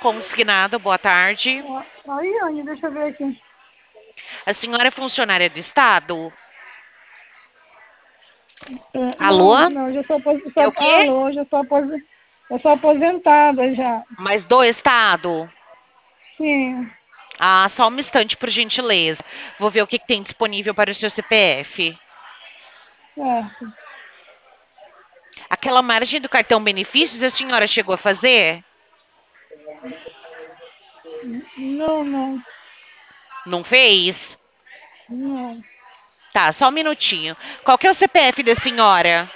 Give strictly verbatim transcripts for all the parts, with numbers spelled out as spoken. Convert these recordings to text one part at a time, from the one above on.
consignado, boa tarde. Aí, Anny, deixa eu ver aqui. A senhora é funcionária do Estado? É, Alô? não, não, já sou, apos- É sou, o quê? alô, já sou, apos- eu sou aposentada já. Mas do Estado? Sim, Ah, só um instante, por gentileza. Vou ver o que que tem disponível para o seu C P F. certo. Aquela margem do cartão benefícios a senhora chegou a fazer? Não, não, Não fez? não. Tá, só um minutinho. Qual que é o C P F da senhora?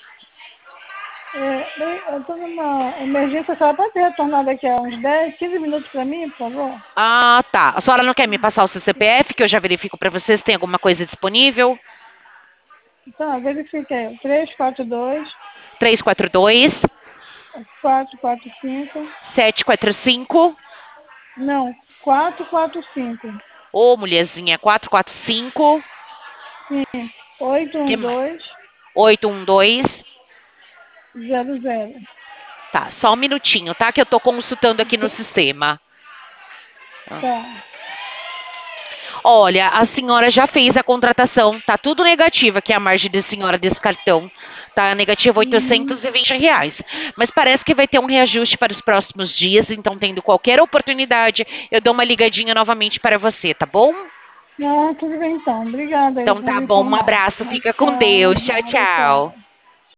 É, bem, eu tô numa emergência, só pode ter retornado daqui a uns dez, quinze minutos para mim, por favor? Ah, tá. A senhora não quer me passar o seu C P F, que eu já verifico para vocês se tem alguma coisa disponível? Então, verifica aí. três quatro dois, Três quatro dois, quatro quatro cinco, sete quatro cinco. não, quatro quatro cinco, Ô, mulherzinha, quatro quatro cinco. sim, oito Que um mais? dois oito um dois. zero zero. Tá, só um minutinho, tá? Que eu tô consultando aqui no sistema. Tá. Olha, a senhora já fez a contratação, tá tudo negativo aqui a margem da senhora desse cartão. Tá negativo Uhum. oitocentos e vinte reais. Mas parece que vai ter um reajuste para os próximos dias, então, tendo qualquer oportunidade, eu dou uma ligadinha novamente para você, tá bom? Ah, tudo bem então. Obrigada aí Então por tá me bom, um informar. abraço, fica com Tchau, Deus. Tchau, nada, tchau. tchau.